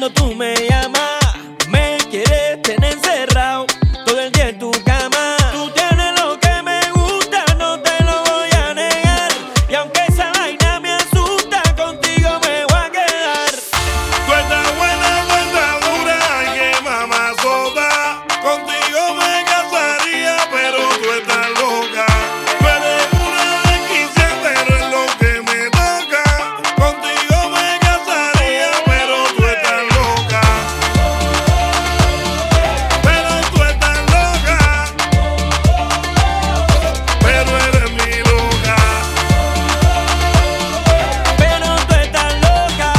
Cuando tú me llamas, me quieres tener encerrado todo el día en tu cama. Tú tienes lo que me gusta, no te lo voy a negar. Y aunque esa vaina me asusta, contigo me voy a quedar. Tú estás buena, tú estás dura, ay que mamazota. Contigo me casaría, pero tú estás loca. Tú eres una desquicia, pero es lo que me toca. Contigo me casaría, pero tú estás loca. Pero tú estás loca. Pero eres mi loca. Pero tú estás loca.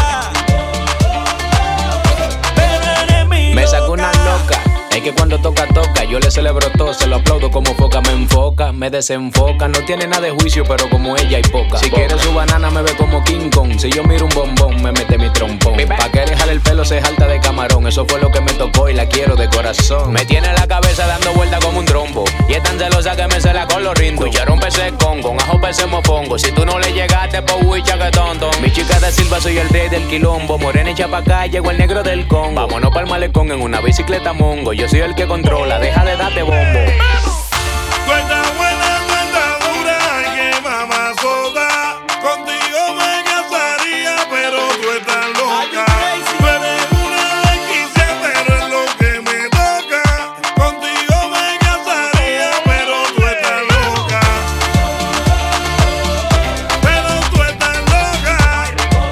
Pero eres mi loca. Me saco una loca. Es que cuando toca, toca. Yo le celebro todo, se lo aplaudo como foca. Me enfoca, me desenfoca. No tiene nada de juicio, pero como ella hay poca. Si quiere su banana, me ve como King Kong. Si yo miro un bombón, me mete mi trompón. Pa' que le jale el pelo, se jalta de camarón. Eso fue lo que me tocó y la quiero de corazón. Me tiene la cabeza dando vuelta como un trompo. Y es tan celosa que me cela con los rindos. Cucharon pese con ajo pese mofongo. Si tú no le llegaste, po' huicha que tonto. Mi chica de Silva, soy el rey del quilombo. Morena echa pa' acá, llegó el negro del Congo. Vámonos pa'l malecón en una bicicleta mongo. Yo soy el que controla, deja de darte bombo. Tú estás buena, tú estás dura, ay que mamazota. Contigo me casaría, pero tú estás loca. Tú eres una desquicia, pero es lo que me toca. Contigo me casaría, pero tú estás loca. Pero tú estás loca.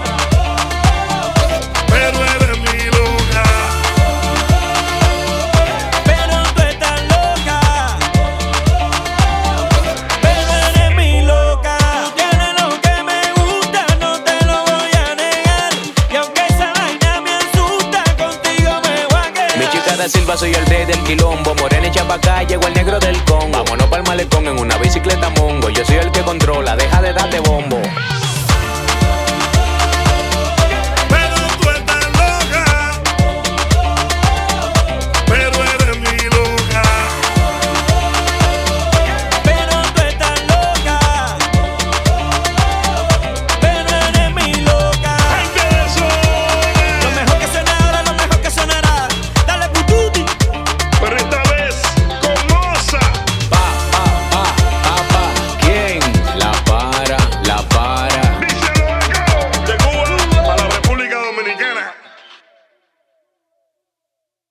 Pero eres mi loca. Pero tú estás loca. Pero eres mi loca. Tú tienes lo que me gusta, no te lo voy a negar. Y aunque esa vaina me asusta, contigo me voy a quedar. Mi chica de Silva, soy el rey del quilombo. Morena echa pa' acá, llegó el negro del Congo. Vámonos pa'l malecón en una bicicleta mongo. Yo soy el que controla, deja de darte bombo.